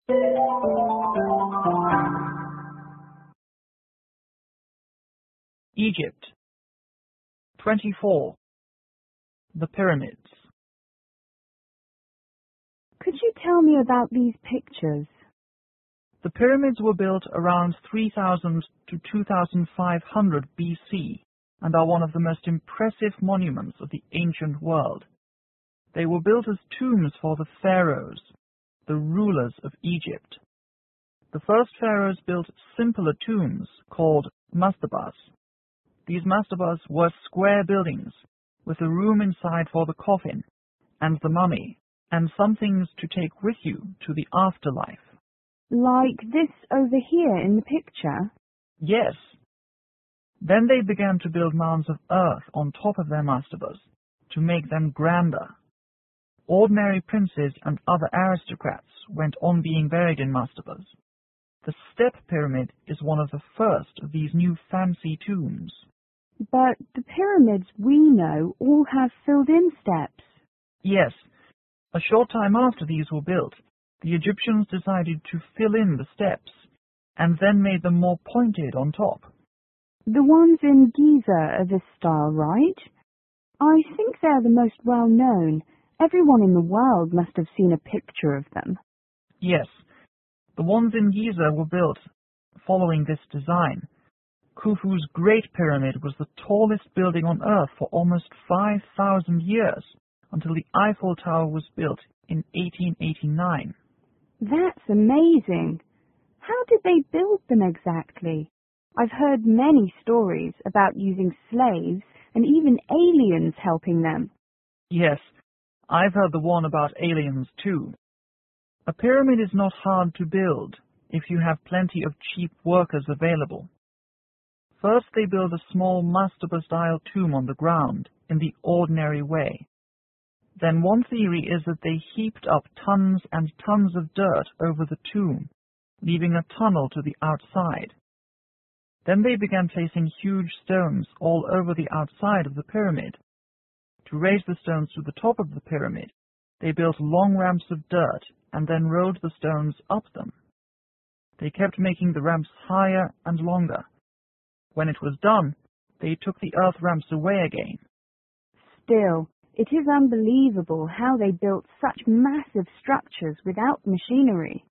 Egypt. 24. The Pyramids. Could you tell me about these pictures? The pyramids were built around 3000 to 2500 BC and are one of the most impressive monuments of the ancient world. They were built as tombs for the pharaohs, the rulers of Egypt. The first pharaohs built simpler tombs called mastabas. These mastabas were square buildings with a room inside for the coffin and the mummy and some things to take with you to the afterlife. Like this over here in the picture? Yes. Then they began to build mounds of earth on top of their mastabas to make them grander. Ordinary princes and other aristocrats went on being buried in mastabas. The Step Pyramid is one of the first of these new fancy tombs. But the pyramids we know all have filled-in steps. Yes. A short time after these were built, the Egyptians decided to fill in the steps and then made them more pointed on top. The ones in Giza are this style, right? I think they're the most well-known. Everyone in the world must have seen a picture of them. Yes. The ones in Giza were built following this design. Khufu's Great Pyramid was the tallest building on Earth for almost 5,000 years, until the Eiffel Tower was built in 1889. That's amazing. How did they build them exactly? I've heard many stories about using slaves and even aliens helping them. Yes, I've heard the one about aliens too. A pyramid is not hard to build if you have plenty of cheap workers available. First, they build a small mastaba-style tomb on the ground in the ordinary way. Then one theory is that they heaped up tons and tons of dirt over the tomb, leaving a tunnel to the outside. Then they began placing huge stones all over the outside of the pyramid. To raise the stones to the top of the pyramid, they built long ramps of dirt and then rolled the stones up them. They kept making the ramps higher and longer. When it was done, they took the earth ramps away again. Still, it is unbelievable how they built such massive structures without machinery.